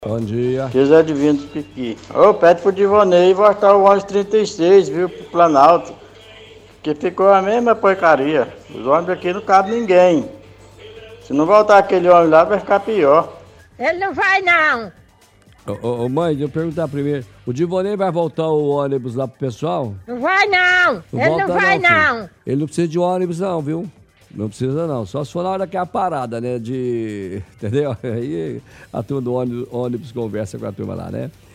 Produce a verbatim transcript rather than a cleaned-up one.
Bom dia. José Divino do Piqui. Ô, pede pro Divonei voltar o ônibus trinta e seis, viu, pro Planalto. Que ficou a mesma porcaria. Os ônibus aqui não cabe ninguém. Se não voltar aquele ônibus lá, vai ficar pior. Ele não vai, não. Ô, ô, ô, mãe, deixa eu perguntar primeiro. O Divonei vai voltar o ônibus lá pro pessoal? Não vai, não. Não Ele volta não vai, filho. não. Ele não precisa de ônibus não, viu? Não precisa não. Só se for na hora que é a parada, né? De... Entendeu? Aí a turma do ônibus, ônibus conversa com a turma lá, né?